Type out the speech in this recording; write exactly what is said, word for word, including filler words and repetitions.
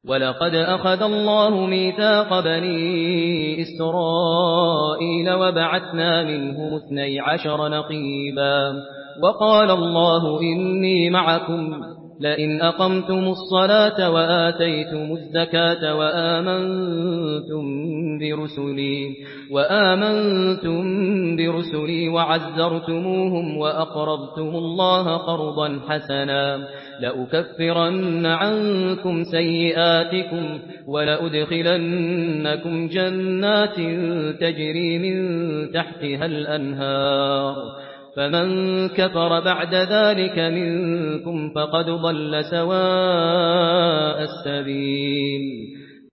وَلَقَدْ أَخَذَ اللَّهُ مِيثَاقَ بَنِي إِسْرَائِيلَ وَبَعَثْنَا مِنْهُمُ اثْنَيْ عَشَرَ نَقِيبًا وَقَالَ اللَّهُ إِنِّي مَعَكُمْ لَئِنْ أَقَمْتُمُ الصَّلَاةَ وَآتَيْتُمُ الزَّكَاةَ وَآمَنتُم بِرُسُلِي وَآمَنتُم بِرُسُلِي وَعَزَّرْتُمُوهُمْ وَأَقْرَضْتُمُ اللَّهَ قَرْضًا حَسَنًا لَأُكَفِّرَنَّ عَنكُمْ سَيِّئَاتِكُمْ وَلَأُدْخِلَنَّكُمْ جَنَّاتٍ تَجْرِي مِن تَحْتِهَا الْأَنْهَارُ فَمَن كَفَرَ بَعْدَ ذَلِكَ مِنكُمْ فَقَدْ ضَلَّ سَوَاءَ السَّبِيلِ